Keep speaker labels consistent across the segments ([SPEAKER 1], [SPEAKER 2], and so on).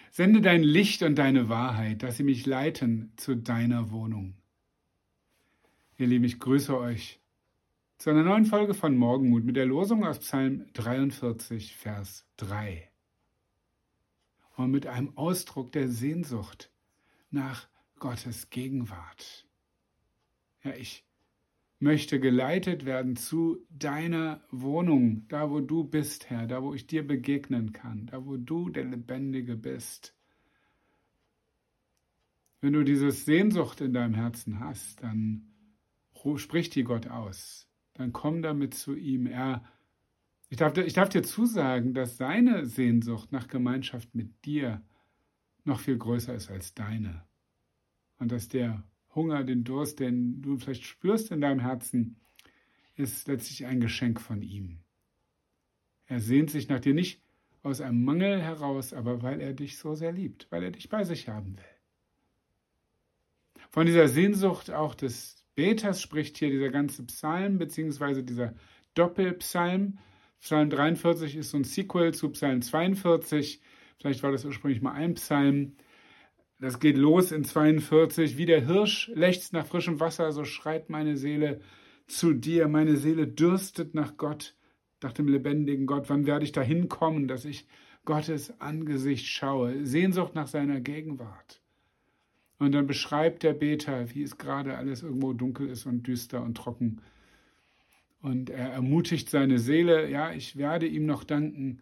[SPEAKER 1] Sende dein Licht und deine Wahrheit, dass sie mich leiten zu deiner Wohnung. Ihr Lieben, ich grüße euch zu einer neuen Folge von Morgenmut mit der Losung aus Psalm 43, Vers 3. Und mit einem Ausdruck der Sehnsucht nach Gottes Gegenwart. Ja, ich möchte geleitet werden zu deiner Wohnung, da wo du bist, Herr, da wo ich dir begegnen kann, da wo du der Lebendige bist. Wenn du diese Sehnsucht in deinem Herzen hast, dann sprich die Gott aus. Dann komm damit zu ihm. Ich darf dir zusagen, dass seine Sehnsucht nach Gemeinschaft mit dir noch viel größer ist als deine. Und dass der Hunger, den Durst, den du vielleicht spürst in deinem Herzen, ist letztlich ein Geschenk von ihm. Er sehnt sich nach dir nicht aus einem Mangel heraus, aber weil er dich so sehr liebt, weil er dich bei sich haben will. Von dieser Sehnsucht auch des Beters spricht hier dieser ganze Psalm, beziehungsweise dieser Doppelpsalm. Psalm 43 ist so ein Sequel zu Psalm 42. Vielleicht war das ursprünglich mal ein Psalm. Das geht los in 42. Wie der Hirsch lechzt nach frischem Wasser, so schreit meine Seele zu dir. Meine Seele dürstet nach Gott, nach dem lebendigen Gott. Wann werde ich dahin kommen, dass ich Gottes Angesicht schaue? Sehnsucht nach seiner Gegenwart. Und dann beschreibt der Beter, wie es gerade alles irgendwo dunkel ist und düster und trocken. Und er ermutigt seine Seele, ja, ich werde ihm noch danken.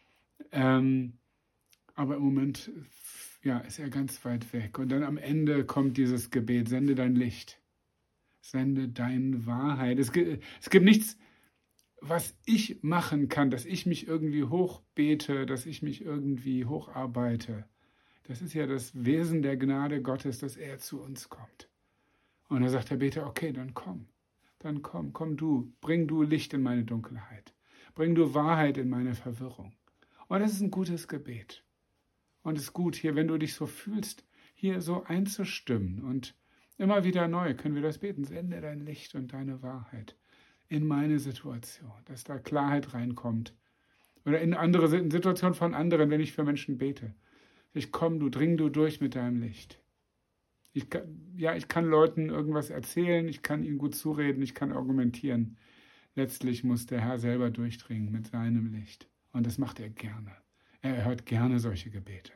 [SPEAKER 1] Aber im Moment ist er ganz weit weg. Und dann am Ende kommt dieses Gebet, sende dein Licht, sende deine Wahrheit. Es gibt nichts, was ich machen kann, dass ich mich irgendwie hochbete, dass ich mich irgendwie hocharbeite. Das ist ja das Wesen der Gnade Gottes, dass er zu uns kommt. Und da sagt der Beter, okay, dann komm du, bring du Licht in meine Dunkelheit, bring du Wahrheit in meine Verwirrung. Und das ist ein gutes Gebet. Und es ist gut, hier, wenn du dich so fühlst, hier so einzustimmen. Und immer wieder neu können wir das beten. Sende dein Licht und deine Wahrheit in meine Situation, dass da Klarheit reinkommt. Oder in andere Situationen von anderen, wenn ich für Menschen bete. Dring du durch mit deinem Licht. Ich kann Leuten irgendwas erzählen, ich kann ihnen gut zureden, ich kann argumentieren. Letztlich muss der Herr selber durchdringen mit seinem Licht. Und das macht er gerne. Er hört gerne solche Gebete.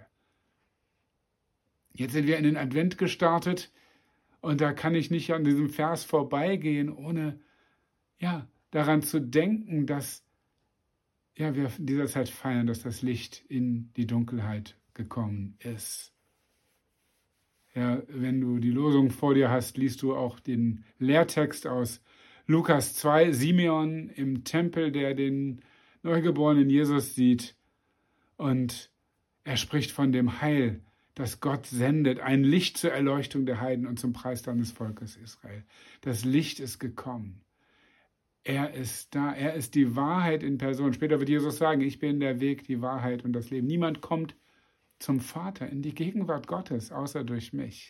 [SPEAKER 1] Jetzt sind wir in den Advent gestartet und da kann ich nicht an diesem Vers vorbeigehen, ohne daran zu denken, dass wir in dieser Zeit feiern, dass das Licht in die Dunkelheit gekommen ist. Ja, wenn du die Losung vor dir hast, liest du auch den Lehrtext aus Lukas 2, Simeon im Tempel, der den neugeborenen Jesus sieht. Und er spricht von dem Heil, das Gott sendet, ein Licht zur Erleuchtung der Heiden und zum Preis des Volkes Israel. Das Licht ist gekommen. Er ist da, er ist die Wahrheit in Person. Später wird Jesus sagen, ich bin der Weg, die Wahrheit und das Leben. Niemand kommt zum Vater, in die Gegenwart Gottes, außer durch mich.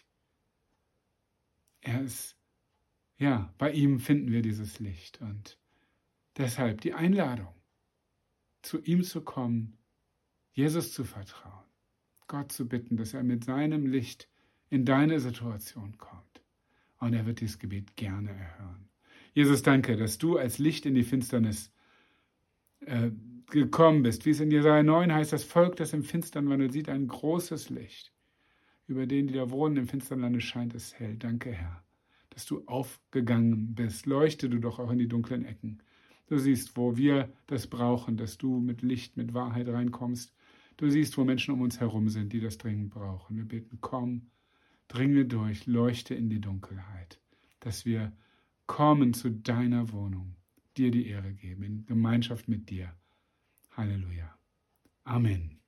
[SPEAKER 1] Er ist, bei ihm finden wir dieses Licht. Und deshalb die Einladung, zu ihm zu kommen, Jesus zu vertrauen, Gott zu bitten, dass er mit seinem Licht in deine Situation kommt. Und er wird dieses Gebet gerne erhören. Jesus, danke, dass du als Licht in die Finsternis gekommen bist. Wie es in Jesaja 9 heißt, das Volk, das im Finstern wandelt, sieht ein großes Licht. Über den, die da wohnen im finstern Lande, scheint es hell. Danke, Herr, dass du aufgegangen bist. Leuchte du doch auch in die dunklen Ecken. Du siehst, wo wir das brauchen, dass du mit Licht, mit Wahrheit reinkommst. Du siehst, wo Menschen um uns herum sind, die das dringend brauchen. Wir beten, komm, dringe durch, leuchte in die Dunkelheit, dass wir kommen zu deiner Wohnung, dir die Ehre geben, in Gemeinschaft mit dir. Halleluja. Amen.